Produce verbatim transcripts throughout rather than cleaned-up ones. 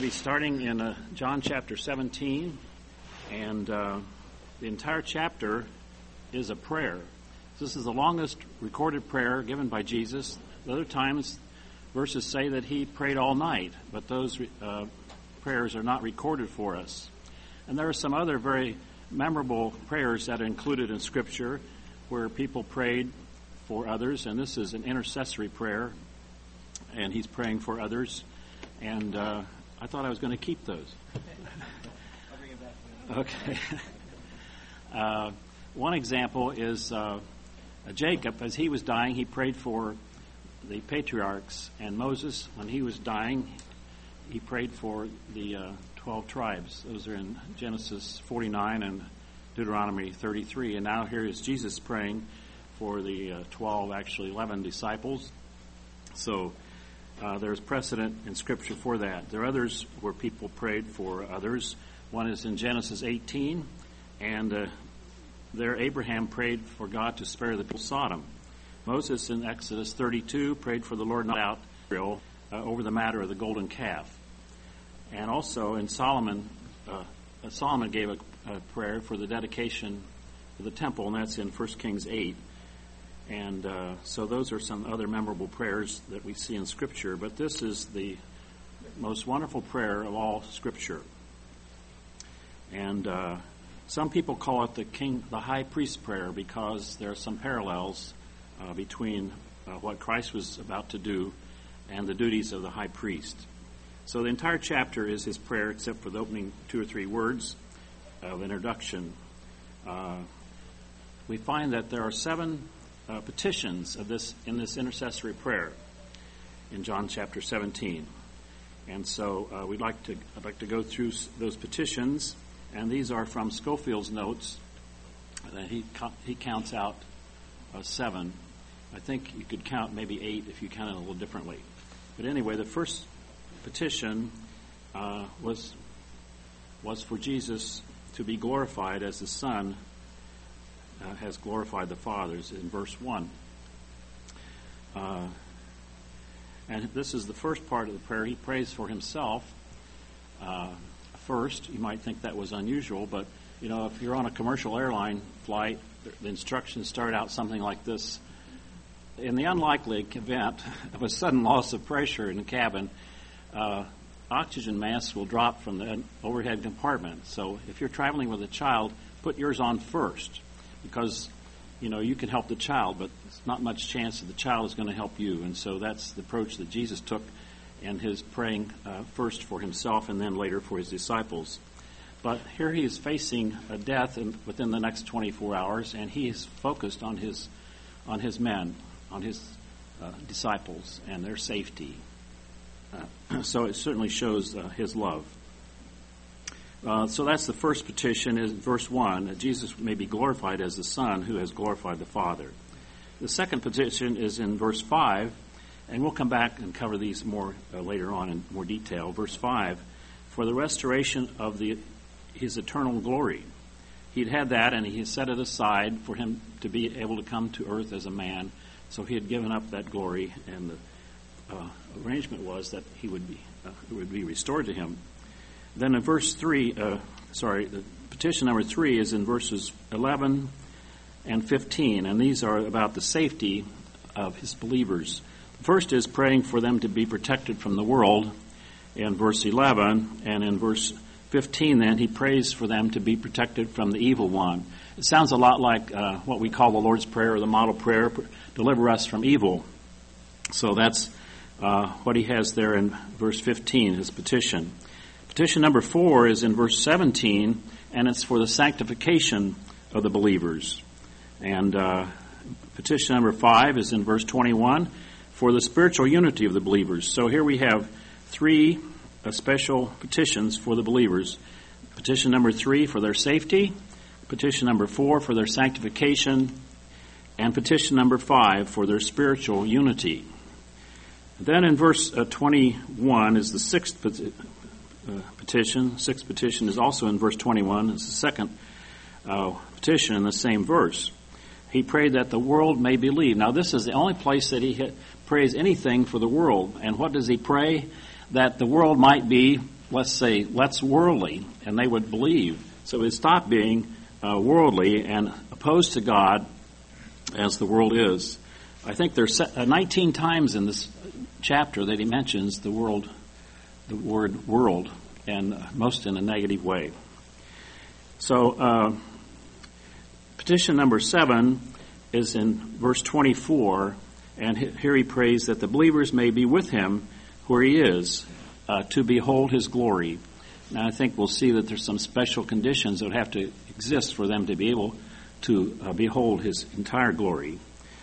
We'll be starting in uh, John chapter seventeen, and uh, the entire chapter is a prayer. This is the longest recorded prayer given by Jesus. The other times, verses say that he prayed all night, but those uh, prayers are not recorded for us. And there are some other very memorable prayers that are included in Scripture where people prayed for others, and this is an intercessory prayer, and he's praying for others. And uh, I thought I was going to keep those. I'll bring it back. Okay. uh, one example is uh, Jacob. As he was dying, he prayed for the patriarchs. And Moses, when he was dying, he prayed for the uh, twelve tribes. Those are in Genesis forty-nine and Deuteronomy thirty-three. And now here is Jesus praying for the uh, twelve, actually eleven disciples. So Uh, there's precedent in Scripture for that. There are others where people prayed for others. One is in Genesis eighteen, and uh, there Abraham prayed for God to spare the people of Sodom. Moses in Exodus thirty-two prayed for the Lord not out Israel uh, over the matter of the golden calf. And also in Solomon, uh, Solomon gave a, a prayer for the dedication of the temple, and that's in First Kings eight. And uh, so those are some other memorable prayers that we see in Scripture. But this is the most wonderful prayer of all Scripture. And uh, some people call it the king, the high priest prayer, because there are some parallels uh, between uh, what Christ was about to do and the duties of the high priest. So the entire chapter is his prayer, except for the opening two or three words of introduction. Uh, we find that there are seven Uh, petitions of this in this intercessory prayer in John chapter seventeen, and so uh, we'd like to I'd like to go through s- those petitions, and these are from Scofield's notes. Uh, he co- he counts out uh, seven. I think you could count maybe eight if you count it a little differently. But anyway, the first petition uh, was was for Jesus to be glorified as the Son Uh, has glorified the fathers in verse one. Uh, and this is the first part of the prayer. He prays for himself uh, first. You might think that was unusual, but you know, if you're on a commercial airline flight, the instructions start out something like this. In the unlikely event of a sudden loss of pressure in the cabin, uh, oxygen masks will drop from the overhead compartment. So if you're traveling with a child, put yours on first. Because, you know, you can help the child, but there's not much chance that the child is going to help you. And so that's the approach that Jesus took in his praying uh, first for himself and then later for his disciples. But here he is facing a death in, within the next twenty-four hours, and he is focused on his on his men, on his uh, disciples and their safety. Uh, so it certainly shows uh, his love. Uh, so that's the first petition, is verse one, that Jesus may be glorified as the Son who has glorified the Father. The second petition is in verse five, and we'll come back and cover these more uh, later on in more detail. Verse five, for the restoration of the his eternal glory. He'd had that, and he had set it aside for him to be able to come to earth as a man, so he had given up that glory, and the uh, arrangement was that he would be uh, it would be restored to him. Then in verse three, uh, sorry, the petition number three is in verses eleven and fifteen, and these are about the safety of his believers. The first is praying for them to be protected from the world in verse eleven, and in verse fifteen then he prays for them to be protected from the evil one. It sounds a lot like uh, what we call the Lord's Prayer or the model prayer, deliver us from evil. So that's uh, what he has there in verse fifteen, his petition. Petition number four is in verse seventeen, and it's for the sanctification of the believers. And uh, petition number five is in verse twenty-one, for the spiritual unity of the believers. So here we have three uh, special petitions for the believers. Petition number three for their safety, petition number four for their sanctification, and petition number five for their spiritual unity. Then in verse uh, twenty-one is the sixth petition. Uh, petition. Sixth petition is also in verse twenty-one. It's the second uh, petition in the same verse. He prayed that the world may believe. Now, this is the only place that he prays anything for the world. And what does he pray? That the world might be let's say, less worldly, and they would believe. So it would stop being uh, worldly and opposed to God as the world is. I think there's uh, nineteen times in this chapter that he mentions the world, the word world, and most in a negative way. So uh, petition number seven is in verse twenty-four, and here he prays that the believers may be with him where he is, uh, to behold his glory. Now I think we'll see that there's some special conditions that would have to exist for them to be able to uh, behold his entire glory.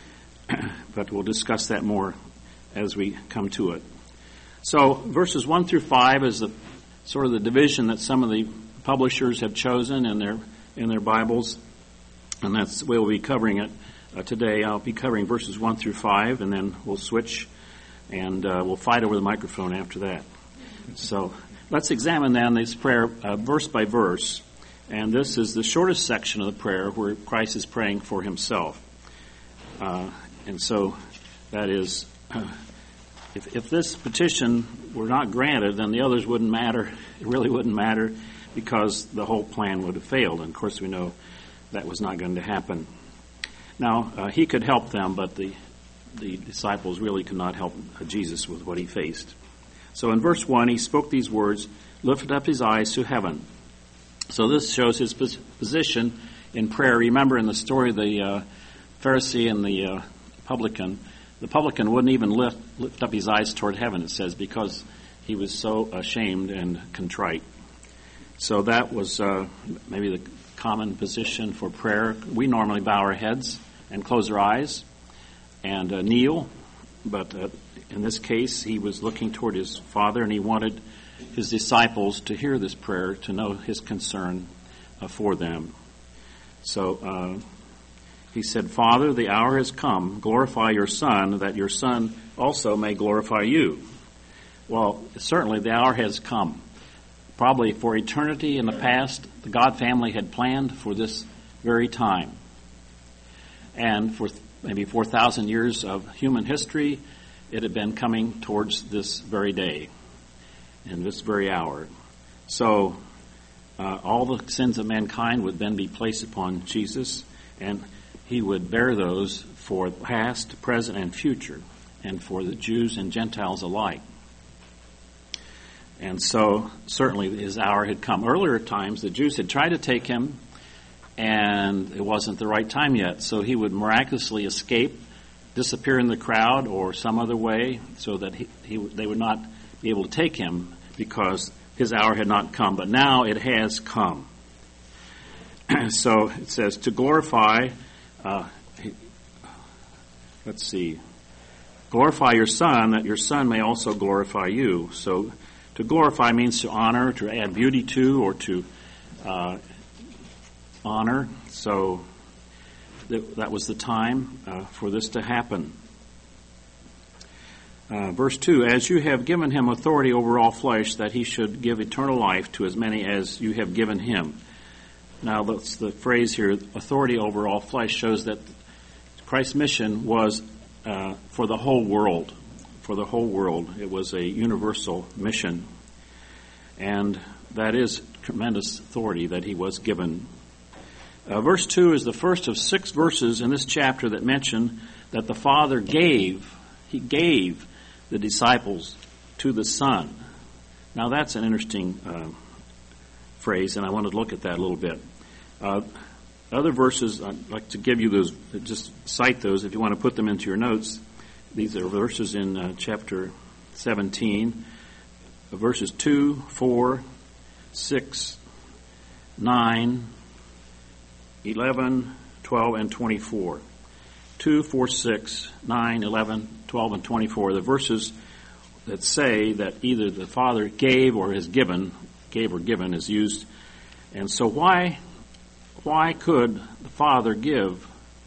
But we'll discuss that more as we come to it. So verses one through five is the sort of the division that some of the publishers have chosen in their in their Bibles, and that's the way we'll be covering it uh, today. I'll be covering verses one through five, and then we'll switch, and uh, we'll fight over the microphone after that. So let's examine then this prayer uh, verse by verse, and this is the shortest section of the prayer where Christ is praying for himself. Uh, and so that is, uh, if, if this petition were not granted, then the others wouldn't matter. It really wouldn't matter, because the whole plan would have failed. And of course we know that was not going to happen. Now, uh, he could help them, but the the disciples really could not help Jesus with what he faced. So in verse one, he spoke these words, lifted up his eyes to heaven. So this shows his position in prayer. Remember in the story of the uh, Pharisee and the uh, publican, the publican wouldn't even lift, lift up his eyes toward heaven, it says, because he was so ashamed and contrite. So that was uh, maybe the common position for prayer. We normally bow our heads and close our eyes and uh, kneel, but uh, in this case he was looking toward his Father, and he wanted his disciples to hear this prayer, to know his concern uh, for them. So uh, he said, Father, the hour has come. Glorify your Son, that your Son also may glorify you. Well, certainly the hour has come. Probably for eternity in the past, the God family had planned for this very time. And for maybe four thousand years of human history, it had been coming towards this very day, in this very hour. So uh, all the sins of mankind would then be placed upon Jesus, and he would bear those for past, present, and future, and for the Jews and Gentiles alike. And so certainly his hour had come. Earlier times, the Jews had tried to take him, and it wasn't the right time yet. So he would miraculously escape, disappear in the crowd or some other way, so that he, he, they would not be able to take him, because his hour had not come. But now it has come. So it says, to glorify, uh, let's see, glorify your Son, that your Son may also glorify you. So to glorify means to honor, to add beauty to, or to uh, honor. So th- that was the time uh, for this to happen. Uh, verse two, as you have given him authority over all flesh, that he should give eternal life to as many as you have given him. Now, that's the phrase here, authority over all flesh, shows that Christ's mission was uh, for the whole world. For the whole world. It was a universal mission. And that is tremendous authority that he was given. Uh, verse two is the first of six verses in this chapter that mention that the Father gave, he gave the disciples to the Son. Now that's an interesting uh, phrase, and I want to look at that a little bit. Uh, other verses, I'd like to give you those, just cite those if you want to put them into your notes. These are verses in uh, chapter seventeen, uh, verses two, four, six, nine, eleven, twelve, and twenty-four. two, four, six, nine, eleven, twelve, and twenty-four. The verses that say that either the Father gave or has given, gave or given is used. And so why, why could the Father give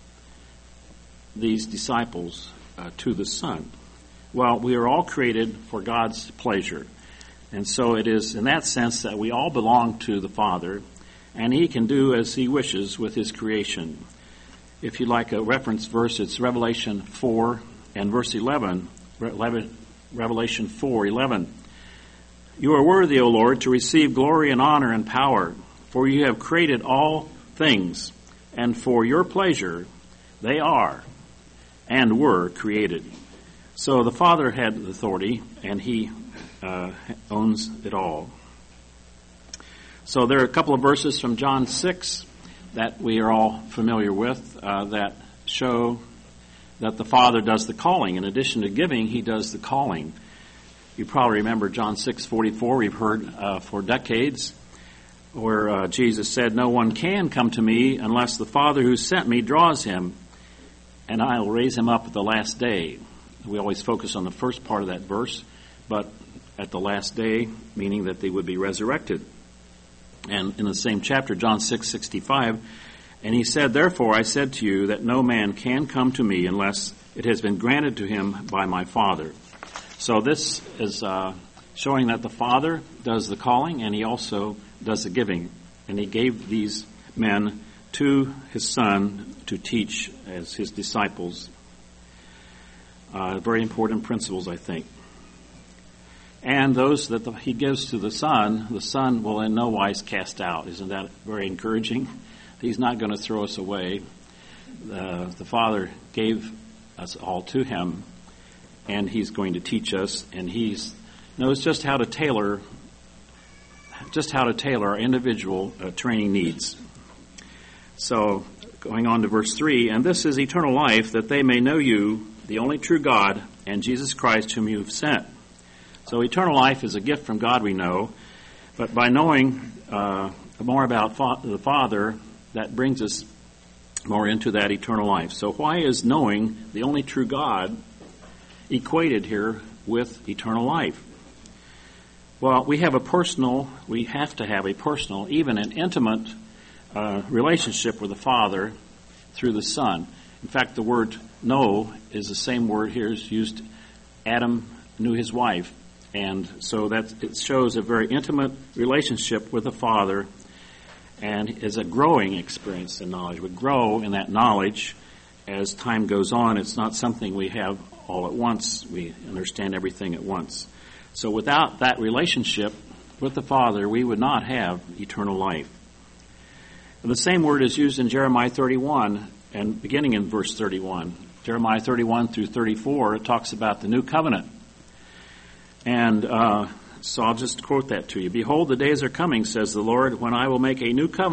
these disciples Uh, to the Son? Well, we are all created for God's pleasure. And so it is in that sense that we all belong to the Father, and he can do as he wishes with his creation. If you like a reference verse, it's Revelation four and verse eleven. Revelation four, eleven. You are worthy, O Lord, to receive glory and honor and power, for you have created all things, and for your pleasure they are and were created. So the Father had the authority, and he uh, owns it all. So there are a couple of verses from John six that we are all familiar with uh, that show that the Father does the calling. In addition to giving, he does the calling. You probably remember John six forty-four. We've heard uh, for decades where uh, Jesus said, "No one can come to me unless the Father who sent me draws him, and I will raise him up at the last day." We always focus on the first part of that verse, but at the last day, meaning that they would be resurrected. And in the same chapter, John six sixty-five, and he said, "Therefore I said to you that no man can come to me unless it has been granted to him by my Father." So this is uh, showing that the Father does the calling, and he also does the giving. And he gave these men to his Son to teach as his disciples. Uh, very important principles, I think. And those that the, he gives to the Son, the Son will in no wise cast out. Isn't that very encouraging? He's not going to throw us away. Uh, the Father gave us all to him, and he's going to teach us, and he knows just how to tailor, just how to tailor our individual uh, training needs. So, going on to verse three, "And this is eternal life, that they may know you, the only true God, and Jesus Christ whom you have sent." So eternal life is a gift from God, we know, but by knowing uh, more about fa- the Father, that brings us more into that eternal life. So why is knowing the only true God equated here with eternal life? Well, we have a personal, we have to have a personal, even an intimate uh, relationship with the Father through the Son. In fact, the word know is the same word here is used. Adam knew his wife. And so that it shows a very intimate relationship with the Father, and is a growing experience in knowledge. We grow in that knowledge as time goes on. It's not something we have all at once. We understand everything at once. So without that relationship with the Father, we would not have eternal life. And the same word is used in Jeremiah thirty-one, and beginning in verse thirty-one. Jeremiah thirty-one through thirty-four, it talks about the new covenant. And uh, so I'll just quote that to you. "Behold, the days are coming, says the Lord, when I will make a new covenant